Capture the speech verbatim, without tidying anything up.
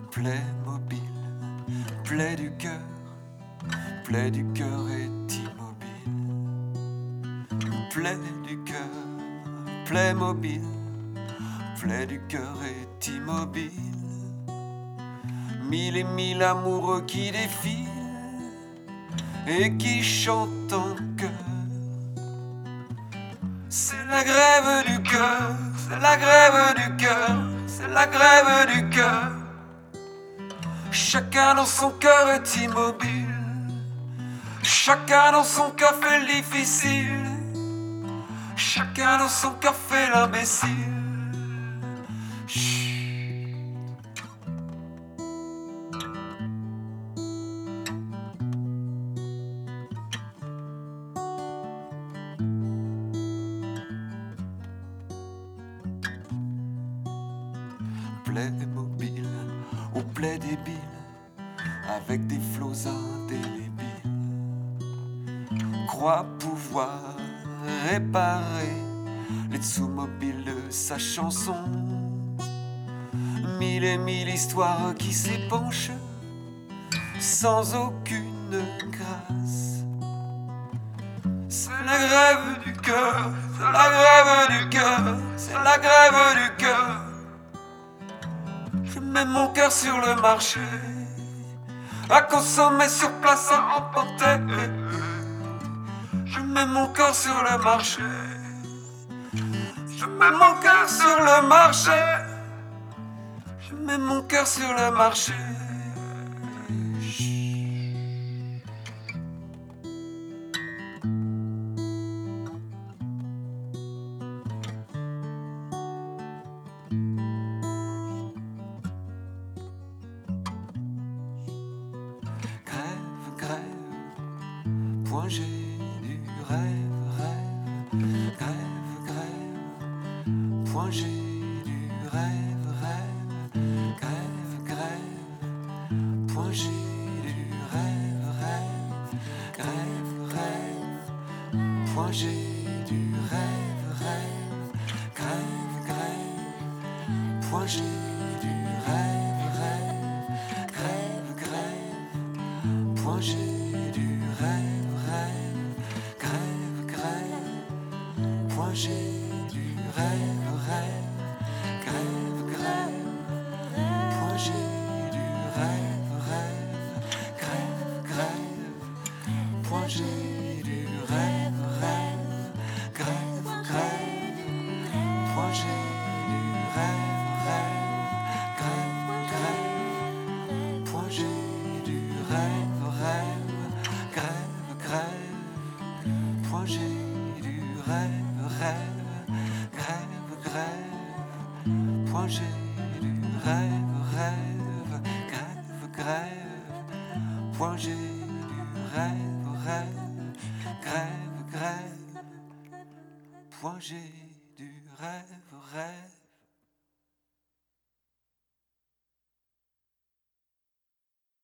Playmobil, plaie du cœur, plaie du cœur est immobile. Plaie du cœur, Playmobil, plaie du cœur est immobile. Mille et mille amoureux qui défilent et qui chantent en chœur. C'est la grève du cœur, c'est la grève du cœur, c'est la grève du cœur. Chacun dans son cœur est immobile, chacun dans son cœur fait le difficile, chacun dans son cœur fait l'imbécile. Chut. Playmobil, au play débile, avec des flots indélébiles, croit pouvoir réparer les sous-mobiles de sa chanson. Mille et mille histoires qui s'épanchent sans aucune grâce. C'est la grève du cœur, c'est la grève du cœur, c'est la grève du cœur. Je mets mon cœur sur le marché, à consommer sur place, à emporter. Je mets mon cœur sur le marché, je mets mon cœur sur le marché, je mets mon cœur sur le marché. Point G du rêve, rêve, grève, grève. Point G du rêve, rêve, grève, grève. Point G du rêve, rêve, grève, grève. Point G du rêve, rêve, grève, grève. Point G du rêve, rêve, grève, grève. Point G du rêve, rêve, grève, grève. Point G du rêve, rêve, grève, grève. Point G du rêve, rêve, grève, grève. Point G du rêve, rêve, grève, grève. Point G du rêve, rêve, grève, grève. Point G du rêve, rêve, grève, grève. Point G du rêve, rêve, grève, grève. Point G du rêve, rêve, grève, grève. Point G du rêve, rêve, grève, grève. Point G du rêve, rêve.